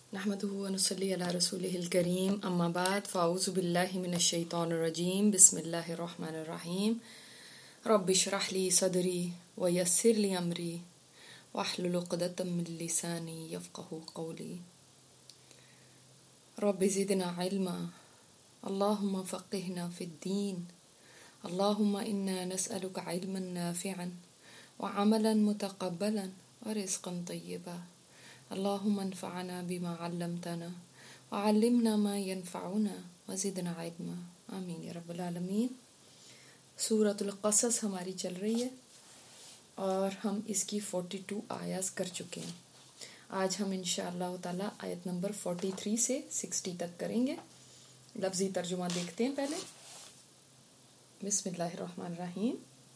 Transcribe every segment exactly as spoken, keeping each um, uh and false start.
नहमदुहु व नुसल्ली अला रसूलिहिल करीम अम्मा बाद फ़अऊज़ु बिल्लाहि मिनश शैतानिर रजीम बिस्मिल्लाहिर रहमानिर रहीम रब्बि इश्रह ली सदरी व यस्सिर ली अमरी वहलुल उक़दतम मिन लिसानी यफ़क़हू क़ौली रब्बि ज़िदना इल्मा अल्लाहुम्मा फ़क़्हिना फ़िद्दीन अल्लाहुम्मा इन्ना नस्अलुका इल्मन नाफ़िअन व अमलन मुतक़ब्बलन व रिज़्क़न तय्यबा अल्लाहुम्मा अन्फ़अना बिमा अल्लमतना व अल्लिमना मा यनफ़अुना व ज़िदना इल्मा आमीन या रब्बल आलमीन। सूरतुल क़सस हमारी चल रही है और हम इसकी बयालीस आयत कर चुके हैं। आज हम इंशाअल्लाह ताला आयत नंबर तैंतालीस से साठ तक करेंगे। लफ्ज़ी तर्जुमा देखते हैं पहले। बिस्मिल्लाहिर्रहमानिर्रहीम।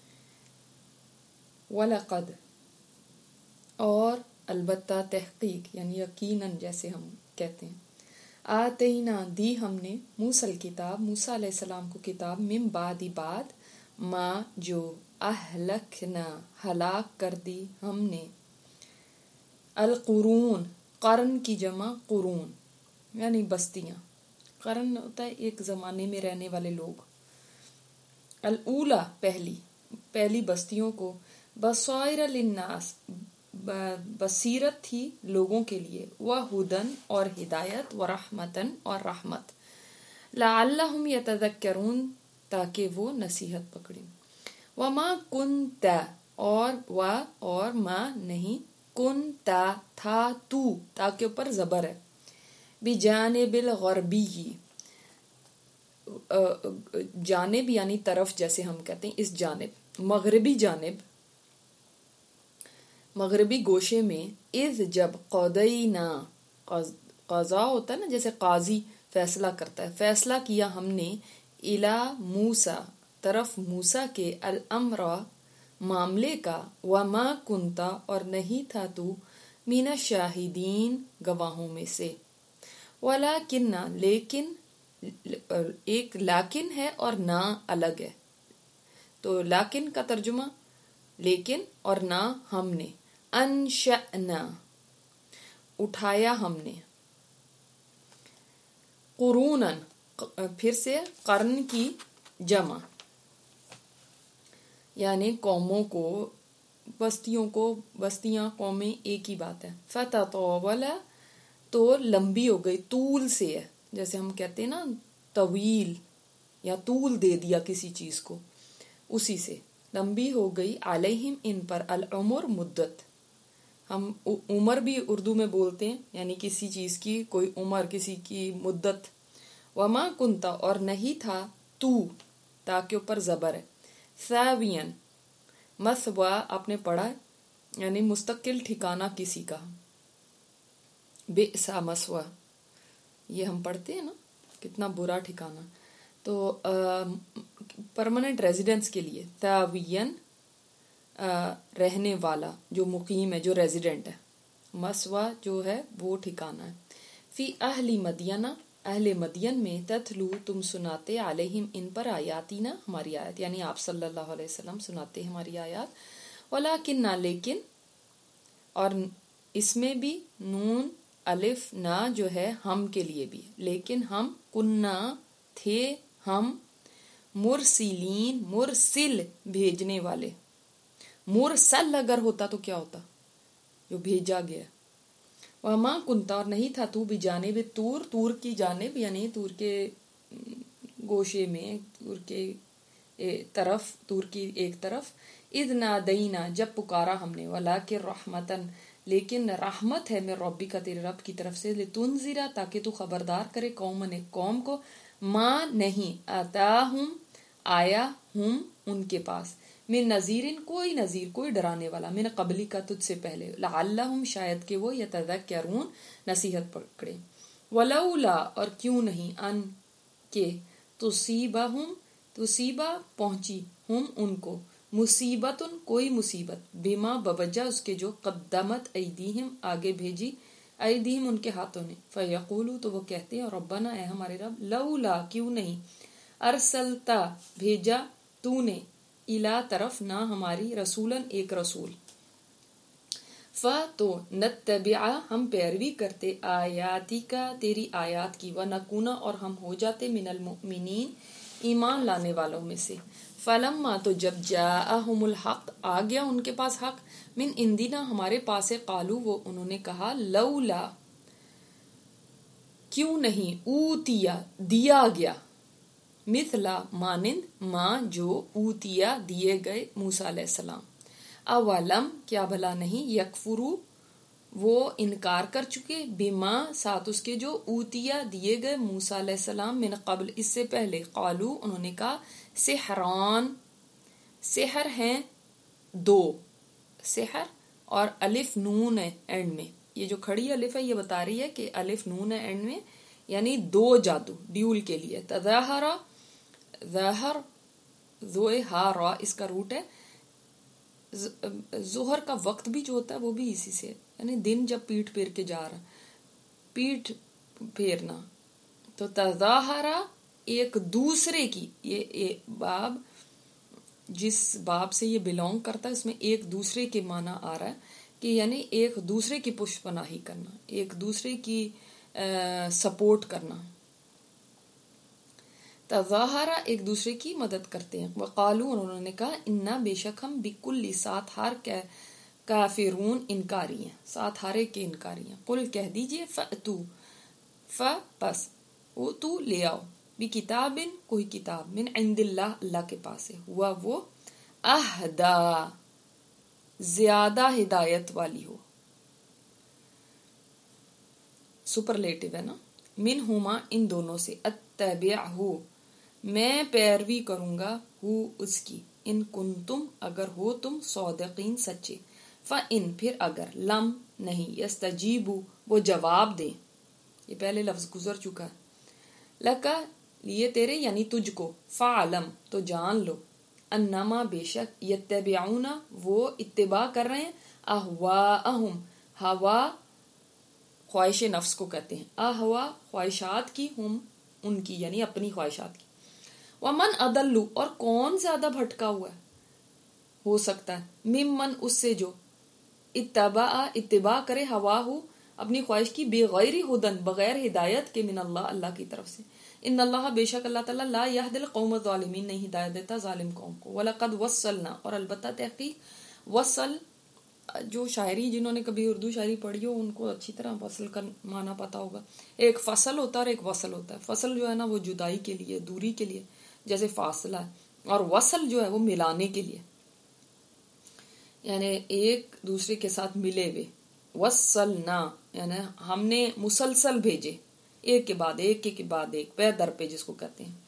वलक़द और अलबत्ता तहक़ीक़ यानी यकीनन जैसे हम कहते हैं। आतैना दी हमने मूसल किताब मूसा अलैहिस्सलाम को किताब मिन बादी बाद मा जो अहलकना हलाक कर दी हमने अल कुरून कर्न की जमा कुरून यानी बस्तियाँ। कर्न होता है एक ज़माने में रहने वाले लोग। अल ऊला पहली पहली बस्तियों को बसाइर लिन्नास बसीरत थी लोगों के लिए व हुदन और हिदायत व रहमतन और रहमत लअल्लहुम यतज़क्करून ताकि वो नसीहत पकड़ें। व मा कुन्ता और व और मा नहीं कुन्ता था तू ताकि ऊपर ज़बर है बिजानिबिल ग़रबी जानिब यानी तरफ जैसे हम कहते हैं इस जानिब मगरबी जानिब मगरबी गोशे में इज़ जब क़दैना क़ज़ा होता है ना जैसे काजी फैसला करता है फैसला किया हमने इला मूसा तरफ मूसा के अल अम्रा मामले का व मा कुंता और नहीं था तू मीना शाहिदीन गवाहों में से वलाकिन्ना लेकिन एक लाकिन है और ना अलग है। तो लाकिन का तर्जुमा लेकिन और ना हमने अनशअना उठाया हमने कुरूनन फिर से कर्न की जमा यानी कौमों को बस्तियों को बस्तियां कौमें एक ही बात है। फततवाला तो लंबी हो गई तूल से है जैसे हम कहते हैं ना तवील या तूल दे दिया किसी चीज को उसी से लंबी हो गई अलैहिम इन पर अल उमर मुद्दत हम उमर भी उर्दू में बोलते हैं यानी किसी चीज की कोई उमर किसी की मुद्दत। वमा कुंता और नहीं था तू ताकि ऊपर जबर है सावियन मसवा आपने पढ़ा यानी मुस्तकिल ठिकाना किसी का बेसा मसवा ये हम पढ़ते हैं ना कितना बुरा ठिकाना तो परमानेंट रेजिडेंस के लिए तावियन रहने वाला जो मुकीम है जो रेजिडेंट है मसवा जो है वो ठिकाना है। फी अहली मदियना अहले मदियन में ततलू तुम सुनाते अलैहिम इन पर आयातीना हमारी आयत यानी आप सल्लल्लाहु अलैहि वसल्लम सुनाते हमारी आयत वलाकिन्ना लेकिन और इसमें भी नून अलिफ ना जो है हम के लिए भी लेकिन हम कुन्ना थे हम मुरसिलीन मुरसिल भेजने वाले मुरसल अगर होता तो क्या होता जो भेजा गया। वमा कुंता और नहीं था तू भी जानिब तूर तूर की जानिब यानी तूर के गोशे में तूर के तरफ तूर की एक तरफ इद नादैना जब पुकारा हमने वला के रहमतन लेकिन रहमत है मेरे रब्बी का तेरे रब की तरफ से लितुनज़िरा ताकि तू खबरदार करे कौमन एक कौम को माँ नहीं अताहुम आया हुम उनके पास मिन नज़ीरिन कोई नज़ीर कोई डराने वाला मिन कबली का तुझसे पहले लअल्लहुम शायद के वो यतज़क्करून नसीहत पकड़े वलौला और क्यों नहीं अन के तुसीबहुम तुसीबा पहुंची हम उनको मुसीबतुन कोई मुसीबत बिमा बवजह उसके जो कद्दमत ऐदीहिम आगे भेजी ऐदीहिम उनके हाथों ने फयक़ूलू तो वो कहते हैं रब्बना ए हमारे रब लौला क्यों नहीं अरसलता भेजा तूने इला तरफ ना हमारी रसूलन एक रसूल ف تو نتبع ہم پیروی کرتے آیاتی کا تیری آیات کی، ونکونا اور ہم ہو جاتے من المؤمنین ایمان لانے والوں میں سے۔ فلما تو جب جاءہم الحق آ گیا ان کے پاس حق، من عندنا ہمارے پاس ہے، قالو وہ انہوں نے کہا لولا کیوں نہیں، اوتیا دیا گیا، مثلا مانند ما جو اوتیا دیے گئے موسیٰ علیہ السلام، اولم کیا بھلا نہیں، یکفرو وہ انکار کر چکے، بما ساتھ اس کے جو اوتیا دیے گئے موسیٰ علیہ السلام، من قبل اس سے پہلے، قالو انہوں نے کہا سحران سحر ہیں دو، سحر اور الف نون ہے اینڈ میں، یہ جو کھڑی الف ہے یہ بتا رہی ہے کہ الف نون ہے اینڈ میں، یعنی دو جادو ڈیول کے لیے، تظاہرا ظاہر ذوئے ہا را اس کا روٹ ہے، ظہر کا وقت بھی جو ہوتا ہے وہ بھی اسی سے، یعنی دن جب پیٹ پھیر کے جا رہا، پیٹ پھیرنا، تو تظاہرا ایک دوسرے کی، یہ باب جس باب سے یہ بلونگ کرتا ہے اس میں ایک دوسرے کے معنی آ رہا ہے کہ یعنی ایک دوسرے کی پشت پناہی کرنا، ایک دوسرے کی سپورٹ کرنا، تظاہرہ ایک دوسرے کی مدد کرتے ہیں، وقالو انہوں نے کہا انا بے شک ہم بکل ساتھ ہار کافرون انکاری ہیں، ساتھ ہارے کے انکاری ہیں، قل کہہ دیجئے فأتو ف پس او تو لے آؤ، بھی کتاب کوئی کتاب، من عند اللہ اللہ کے پاس ہے، ہوا وہ اہدا زیادہ ہدایت والی ہو، سپرلیٹو ہے نا، من ہما ان دونوں سے، اتبعہو میں پیروی کروں گا، ہو اس کی، ان کنتم اگر ہو تم صادقین سچے، فَإِن پھر اگر، لم نہیں، یستجیبو وہ جواب دیں، یہ پہلے لفظ گزر چکا ہے، لکا لیے تیرے یعنی تجھ کو، فعلم تو جان لو، انما بے شک، یتبعون وہ اتباع کر رہے ہیں، اہواءہم ہوا خواہش نفس کو کہتے ہیں، اہوا خواہشات کی، ہم ان کی یعنی اپنی خواہشات کی، ومن اضل اور کون زیادہ بھٹکا ہوا ہے ہو سکتا ہے، ممن اس سے جو اتباع اتباع کرے ہواہ اپنی خواہش کی، بغیر ہدن بغیر ہدایت کے، من اللہ اللہ کی طرف سے، ان اللہ بے شک اللہ تعالیٰ لا یہدی القوم الظالمین نہیں ہدایت دیتا ظالم قوم کو، وَلَقَدْ وَصَّلْنَا اور البتہ تحقیق، وصل جو شاعری جنہوں نے کبھی اردو شاعری پڑھی ہو ان کو اچھی طرح وصل کا معنی پتا ہوگا، ایک فصل ہوتا ہے اور ایک وصل ہوتا ہے، فصل جو ہے نا وہ جدائی کے لیے، دوری کے لیے جیسے فاصلہ ہے، اور وصل جو ہے وہ ملانے کے لیے، یعنی ایک دوسرے کے ساتھ ملے ہوئے، وصلنا یعنی ہم نے مسلسل بھیجے، ایک کے بعد ایک کے بعد ایک، پے در پہ جس کو کہتے ہیں،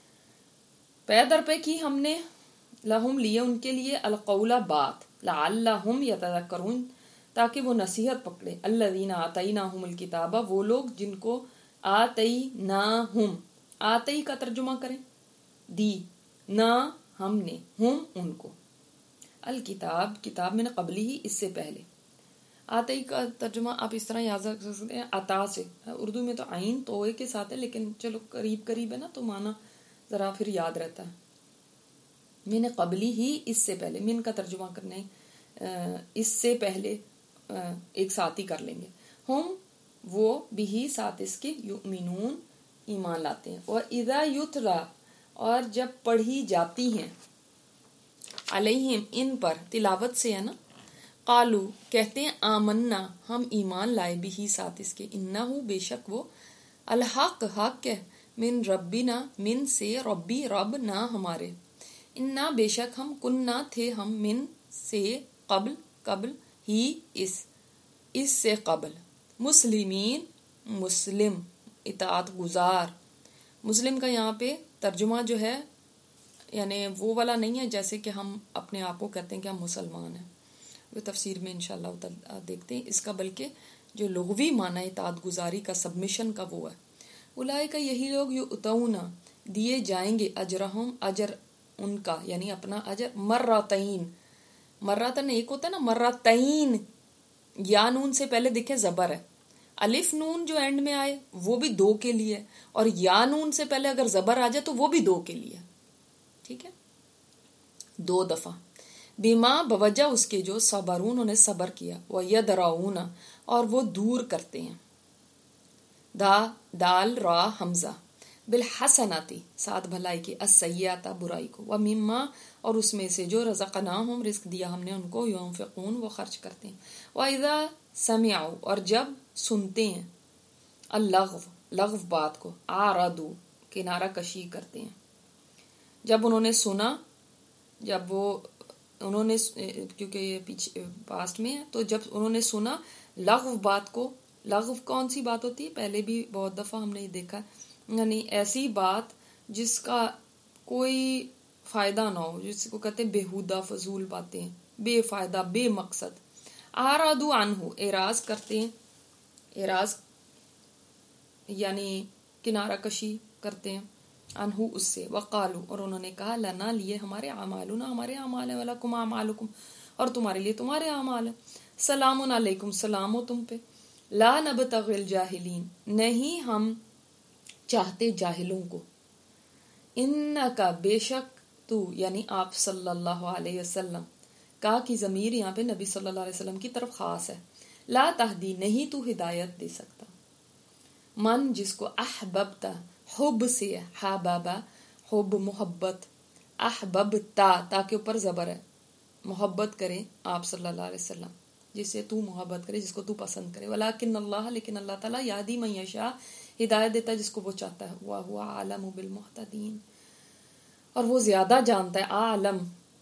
پے در پہ کی ہم نے، لہم لیے ان کے لیے، القول بات، لعلہم یتذکرون تاکہ وہ نصیحت پکڑے، الذین آتیناہم الکتاب وہ لوگ جن کو آتیناہم، آتی کا ترجمہ کریں دی، نا ہم نے، ہم ان کو، الکتاب کتاب میں نے قبلی ہی اس سے پہلے، آتی کا ترجمہ آپ اس طرح یاد رکھ سکتے ہیں عطا سے، اردو میں تو عین توئے کے ساتھ ہے لیکن چلو قریب قریب ہے نا تو معنی ذرا پھر یاد رہتا ہے، میں نے قبلی ہی اس سے پہلے، من کا ترجمہ کرنے اس سے پہلے ایک ساتھ ہی کر لیں گے، ہم وہ بھی ساتھ اس کے، یؤمنون ایمان لاتے ہیں، اور اذا یتلا اور جب پڑھی جاتی ہیں، علیہم ان پر، تلاوت سے ہے نا، قالو کہتے ہیں آمنا ہم ایمان لائے بھی ساتھ اس کے، انہو بے شک وہ، الحق حق ہے، من ربنا من سے، ربی رب نہ ہمارے، انا بے شک ہم، کننا تھے ہم، من سے قبل قبل ہی اس اس سے قبل، مسلمین مسلم اطاعت گزار، مسلم کا یہاں پہ ترجمہ جو ہے یعنی وہ والا نہیں ہے جیسے کہ ہم اپنے آپ کو کہتے ہیں کہ ہم مسلمان ہیں، وہ تفسیر میں انشاءاللہ دیکھتے ہیں اس کا، بلکہ جو لغوی معنی اطاعت گزاری کا، سبمیشن کا وہ ہے، اولئک کا یہی لوگ یؤتون دیے جائیں گے، اجرہم اجر ان کا یعنی اپنا اجر، مرتین، مرتن ایک ہوتا ہے نا، مرتین یا نون سے پہلے دیکھیں زبر ہے، الف نون جو اینڈ میں آئے وہ بھی دو کے لیے، اور یا نون سے پہلے اگر زبر آ جائے تو وہ بھی دو کے لیے، ٹھیک ہے، دو دفعہ، بیما بوجہ اس کے جو صبرون انہوں نے صبر کیا وہ یدرعون اور وہ دور کرتے ہیں دا دال را حمزہ بالحسناتی ساتھ بھلائی کی السیئات برائی کو ومما اور اس میں سے جو رزقناہم رزق دیا ہم نے ان کو ينفقون وہ خرچ کرتے ہیں وَإِذَا سَمِعُوا اور جب سنتے ہیں اللغو لغو بات کو آردو کنارہ کشی کرتے ہیں جب انہوں نے سنا جب وہ انہوں نے کیونکہ یہ پیچھے پاسٹ میں ہے تو جب انہوں نے سنا لغو بات کو لغو کون سی بات ہوتی ہے پہلے بھی بہت دفعہ ہم نے یہ دیکھا یعنی ایسی بات جس کا کوئی فائدہ نہ ہو جس کو کہتے ہیں بےہودہ فضول باتیں بے فائدہ بے مقصد آرادو عنہ اعراض کرتے ہیں اعراض یعنی کنارہ کشی کرتے ہیں عنہ اس سے وقالو اور انہوں نے کہا لنا لیے ہمارے اعمالنا ہمارے اعمال ہیں ولکم اعمالکم اور تمہارے لیے تمہارے اعمال ہیں سلام علیکم سلام ہو تم پہ لا نبتغی الجاہلین نہیں ہم چاہتے جاہلوں کو انکا بے شک تو یعنی آپ صلی اللہ علیہ وسلم کا کی ضمیر یہاں پہ نبی صلی اللہ علیہ وسلم کی طرف خاص ہے لا تہدی نہیں تو ہدایت دے سکتا من جس کو احببتا حب سے حبابا حب محبت احببتا تا کے اوپر زبر ہے محبت کرے آپ صلی اللہ علیہ وسلم جس سے تو محبت کرے جس کو تو پسند کرے ولیکن اللہ لیکن اللہ تعالیٰ یادی من یشاء ہدایت دیتا ہے جس کو وہ چاہتا ہے وہو عالم بالمہتدین اور وہ زیادہ جانتا ہے عالم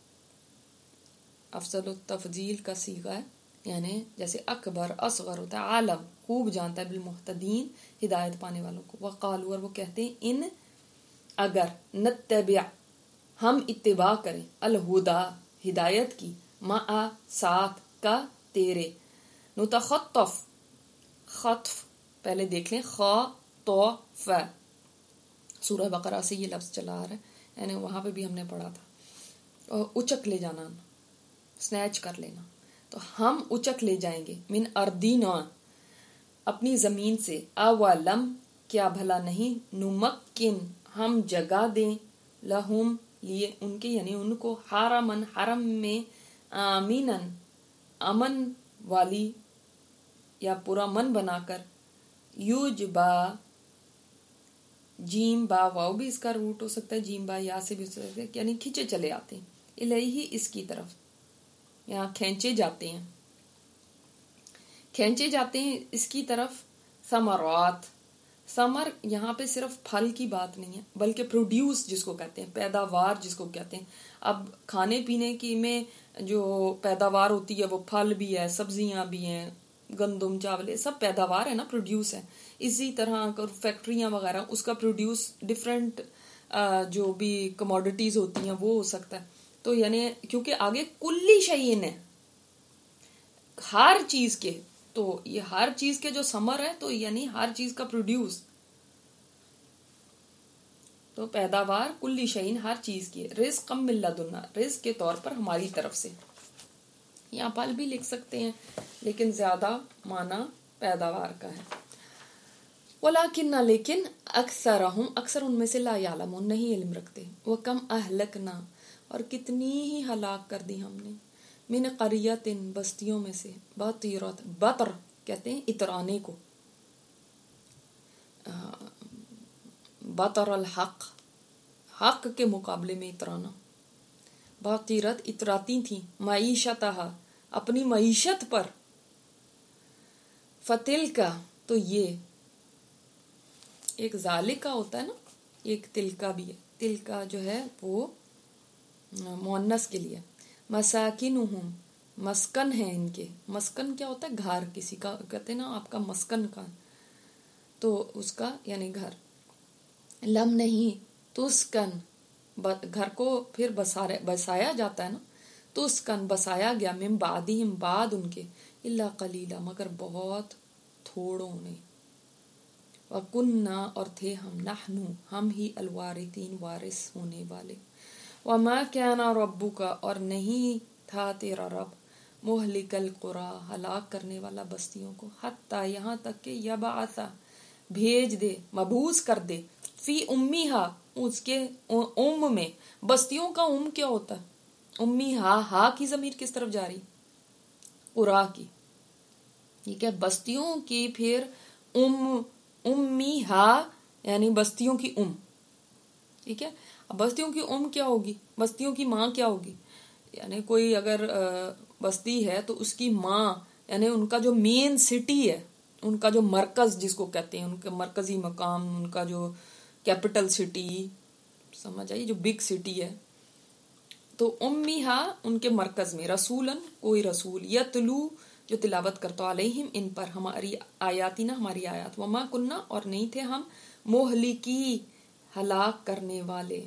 افضل التفضیل کا صیغہ ہے یعنی جیسے اکبر اصغر ہوتا ہے عالم خوب جانتا ہے بالمہتدین ہدایت پانے والوں کو وقالو اور وہ کہتے ہیں ان اگر نتبع ہم اتباع کریں الہدا ہدایت کی ما ساتھ کا تیرے نتخطف خطف پہلے دیکھ لیں خا تو ف سورہ بقرہ سے یہ لفظ چلا آ رہا ہے یعنی وہاں پہ بھی ہم نے پڑھا تھا اور اچک لے جانا سنیچ کر لینا تو ہم اچک لے جائیں گے من اردینا اپنی زمین سے اولم کیا بھلا نہیں نمکن ہم جگہ دیں لہم لیے ان کے یعنی ان کو حرمن حرم میں آمینن امن والی یا پورا من بنا کر یوجبا جیم با واو بھی اس کا روٹ ہو سکتا ہے جیم با یا سے بھی ہو سکتا ہے یعنی کھینچے چلے آتے ہیں الہی اس کی طرف یہاں کھینچے جاتے ہیں کھینچے جاتے ہیں اس کی طرف ثمرات ثمر یہاں پہ صرف پھل کی بات نہیں ہے بلکہ پروڈیوس جس کو کہتے ہیں پیداوار جس کو کہتے ہیں اب کھانے پینے کی میں جو پیداوار ہوتی ہے وہ پھل بھی ہے سبزیاں بھی ہیں گندم چاول سب پیداوار ہے نا پروڈیوس ہے اسی طرح فیکٹریاں وغیرہ اس کا پروڈیوس ڈفرینٹ جو بھی کموڈیٹیز ہوتی ہیں وہ ہو سکتا ہے تو یعنی کیونکہ آگے کلی شیئن ہے ہر چیز کے تو یہ ہر چیز کے جو ثمر ہے تو یعنی ہر چیز کا پروڈیوس تو پیداوار کلی شیئن ہر چیز کی رزق من لدنا رزق کے طور پر ہماری طرف سے یہاں پھل بھی لکھ سکتے ہیں لیکن زیادہ معنی پیداوار کا ہے ولیکن نہ لیکن اکثرہم اکثر ان میں سے لا یعلمون نہیں علم رکھتے وکم اہلکنا اور کتنی ہی ہلاک کر دی ہم نے من قریت بستیوں میں سے بطیرت بطر کہتے ہیں اترانے کو بطر الحق حق کے مقابلے میں اترانا بطیرت اتراتی تھیں معیشتہا اپنی معیشت پر فتل کا تو یہ ایک ذالک کا ہوتا ہے نا ایک تل کا بھی ہے تل کا جو ہے وہ مؤنث کے لیے مساکنہم مسکن ہے ان کے مسکن کیا ہوتا ہے گھر کسی کا کہتے ہیں نا آپ کا مسکن کا تو اس کا یعنی گھر لم نہیں تسکن گھر کو پھر بسایا جاتا ہے نا تسکن بسایا گیا من بعدہم بعد ان کے الا قلیلا مگر بہت تھوڑوں نے وکننا اور تھے ہم نحنو ہم ہی الوارثین وارث ہونے والے وما كان ربک اور نہیں تھا تیرا رب مہلک القری ہلاک کرنے والا بستیوں کو حتی یہاں تک کہ یبعث بھیج دے مبعوث کر دے فی امیہا اس کے ام میں بستیوں کا ام کیا ہوتا ہے امی ہا ہا کی ضمیر کس طرف جا رہی؟ قرا کی. ٹھیک ہے, بستیوں کی پھر ام امی ہا یعنی بستیوں کی ام. ٹھیک ہے, اب بستیوں کی ام کیا ہوگی؟ بستیوں کی ماں کیا ہوگی؟ یعنی کوئی اگر بستی ہے تو اس کی ماں یعنی ان کا جو مین سٹی ہے, ان کا جو مرکز جس کو کہتے ہیں, ان کا مرکزی مقام, ان کا جو کیپٹل سٹی, سمجھ آئی, جو بگ سٹی ہے, تو امی ہا ان کے مرکز میں, رسولن کوئی رسول, یتلو جو تلاوت کرتا, علیہم ان پر, ہماری آیاتی نا ہماری آیات, وما کننا اور نہیں تھے ہم, مہلکی ہلاک کرنے والے,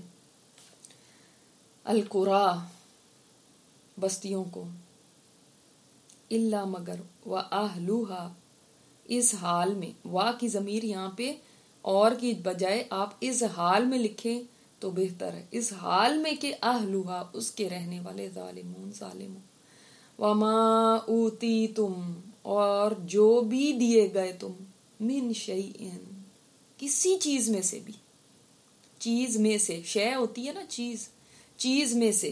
القرا بستیوں کو, الا مگر, واہلوہا اس حال میں, وا کی ضمیر یہاں پہ اور کی بجائے آپ اس حال میں لکھیں تو بہتر ہے, اس حال میں کہ اہلوہا اس کے رہنے والے, ظالمون ظالمون, وما اوتیتم اور جو بھی دیے گئے تم, من شیئن کسی چیز میں سے بھی, چیز میں سے, شے ہوتی ہے نا چیز, چیز میں سے,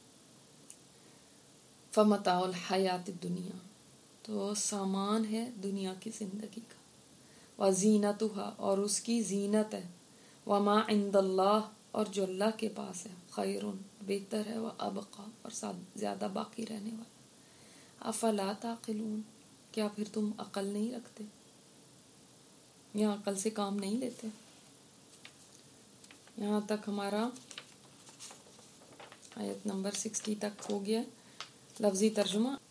فمتاع الحیات الدنیا تو سامان ہے دنیا کی زندگی کا, وزینتھا اور اس کی زینت ہے, وما عند اللہ اور جو اللہ کے پاس ہے, خیرن بہتر ہے, وابقا اور زیادہ باقی رہنے والا. افلا تعقلون کیا پھر تم عقل نہیں رکھتے, یا عقل سے کام نہیں لیتے. یہاں تک ہمارا آیت نمبر سکسٹی تک ہو گیا. لفظی ترجمہ